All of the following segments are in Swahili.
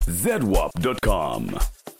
zedwap.com.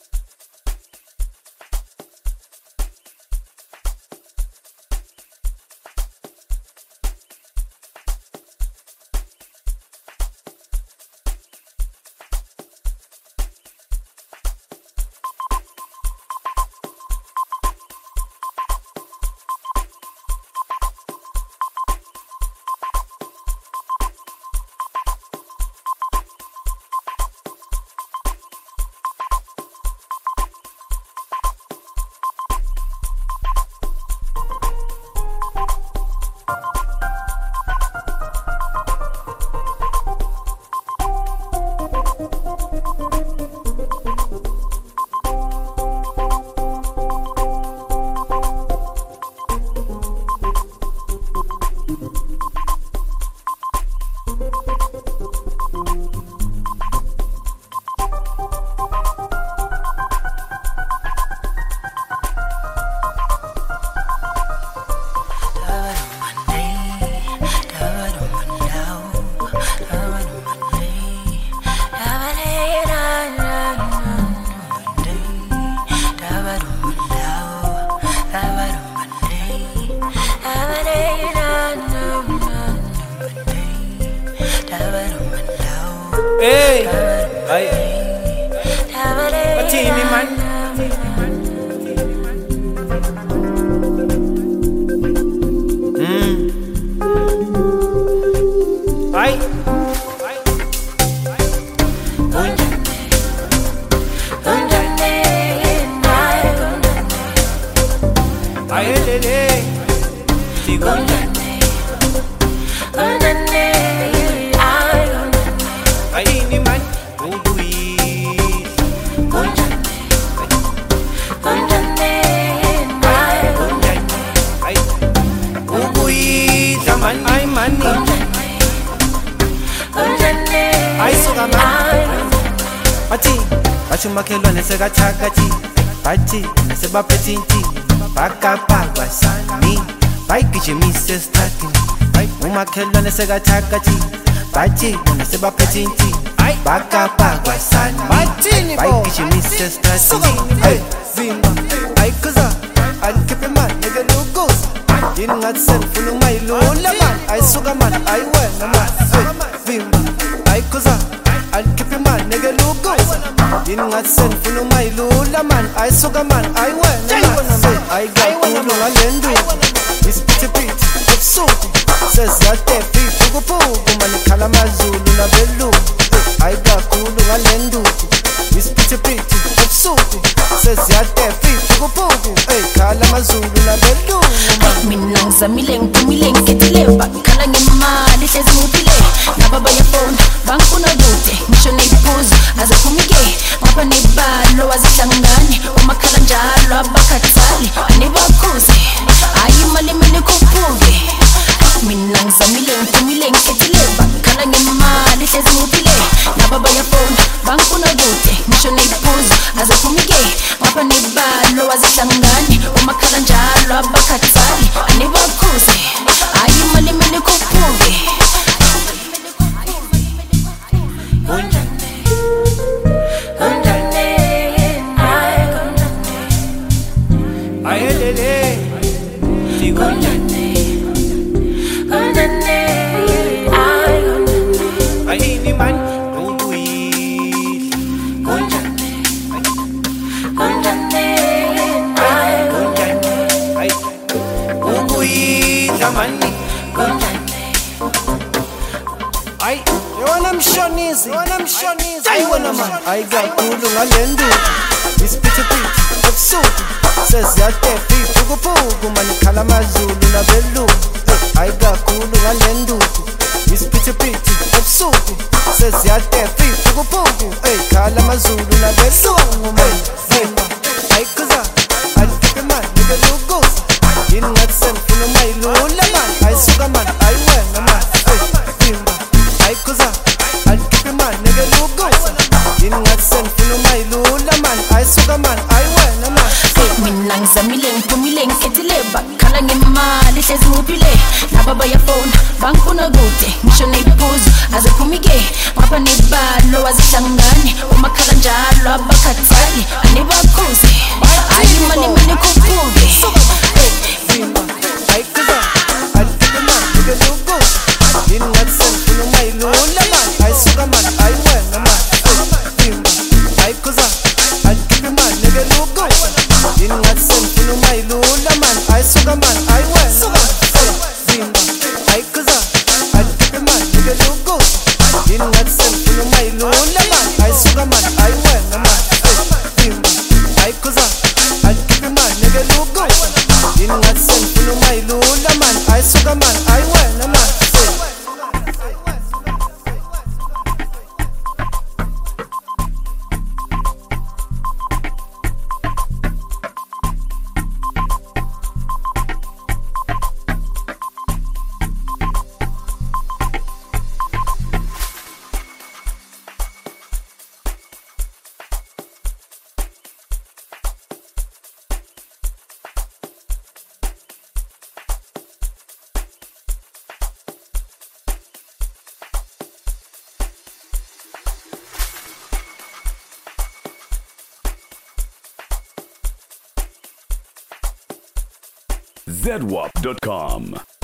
Hey, ay, patini man. Ay, ay, lele, sigo. Ini man ubuit ubuit man ay mani ay suka man bathi makhelwane sekathakathi bathi nasebaphethinti bakapakwa sani bayigijimise esithathini umakhelwane sekathakathi bathi nasebaphethinti bakapakwa sani bayigijimise esithathini hey zimba ay kuza alikhiphe man nigga lukuza yini ngathi sengifuna ungayilula man ayisuka man ayiwena man vimba ay kuza alikhiphe man nigga lukuza yini ngathi sengifuna ungayilula man ayisuka man ayiwena man ayikakhulu ngalendu isiphithiphithi ebusuku seziyatepi pukupuku manikhala amazulu nabelungu ayikakhulu ngalenduku isiphithiphithi ebusuku seziyatepi pukupuku khala amazulu nabelungu mina ngizamile ngiphumile ngikethile bakhala ngemali hlezi ngiphile ngaba bayafona bangifuna kude ngisho neyiphuzo azaphumike ngapha nebalo wazihlangane umakhala njalo abakhathali anibakhuze hayi imali mina ikhuphuke mina ngizamile ngiphumile ngikethile bakhala ngemali hlezi ngiphile ngaba bayafona bangifuna kude ngisho neyiphuzo azaphumike ngapha nebalo wazihlangane umakhala njalo abakhathali anibakhuze hayi imali mina ikhuphuke ayelele sigo ayini man ubuit ay ubuit mani ay yona mshonizi ayiwona man ayikakhulu ngalendu isiphithiphithi ebusuku seziyatepi pukupuku manikhala amazulu nabelungu ayikakhulu ngalenduku isiphithiphithi ebusuku seziyatepi pukupuku khala amazulu nabelungu ayikuza alikhiphe man nigga lukuza yini ngathi sengifuna umayilula man ayisuka man ayiwena man vimba ayikuza alikhiphe man nigga lukuza yini ngathi sengifuna umayilula man ayisuka man ayiwena man mina ngizamile ngiphumile ngikethile bakhala ngemali hlezi ngiphile naba bayafona bangifuna kude ngisho neyiphuzo azaphumike ngapha nebalo wazihlangane umakhala zedwap.com.